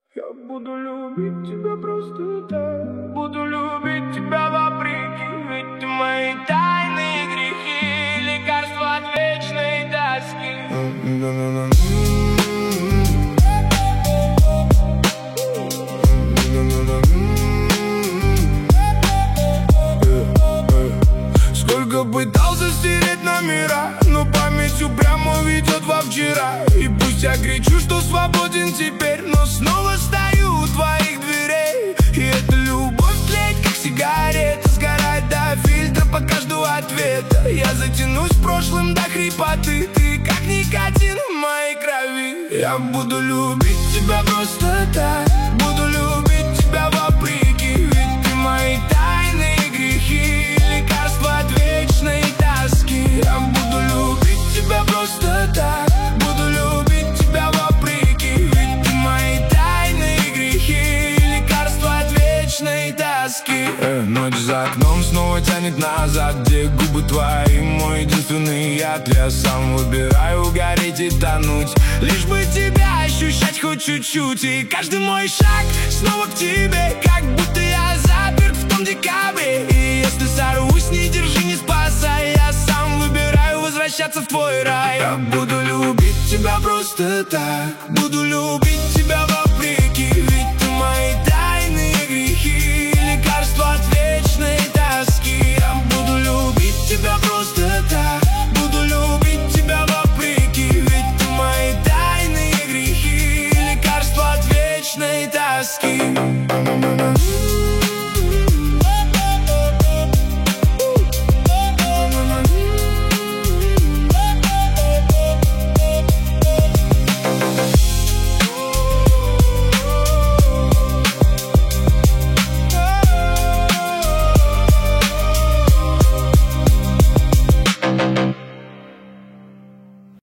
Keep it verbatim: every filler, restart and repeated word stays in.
Я буду любить тебя просто так. Буду любить тебя вопреки. Ведь ты мои тайные грехи, лекарство от вечной тоски. Сколько пытался стереть номера, но память упрямо ведет во вчера. И пусть я кричу, что свободен теперь, но снова стою у твоих дверей. И эта любовь тлеет, как сигарета, сгорает до фильтра по каждому ответа. Я затянусь прошлым до хрипоты, ты как никотин в моей крови. Я буду любить тебя просто так. Буду любить тебя вопреки. Ведь ты мои тайные грехи, лекарство от вечной тоски. Я буду любить тебя просто так. Буду любить тебя вопреки. Ведь ты мои тайные грехи, лекарство от вечной тоски. э, Ночь за окном снова тянет назад, где губы твои мой единственный яд. Я сам выбираю гореть и тонуть, лишь бы тебя ощущать хоть чуть-чуть. И каждый мой шаг снова к тебе, как будто я заперт в том декабре. И если сорвусь, не держи, не спасай. Я сам выбираю возвращаться в твой рай. Я буду любить тебя просто так. Буду любить тебя вопреки. Ведь ты мои тайные грехи, лекарство от вечной тоски. Я буду любить тебя просто так. Буду любить тебя вопреки. Ведь ты мои тайные грехи, лекарство от вечной тоски.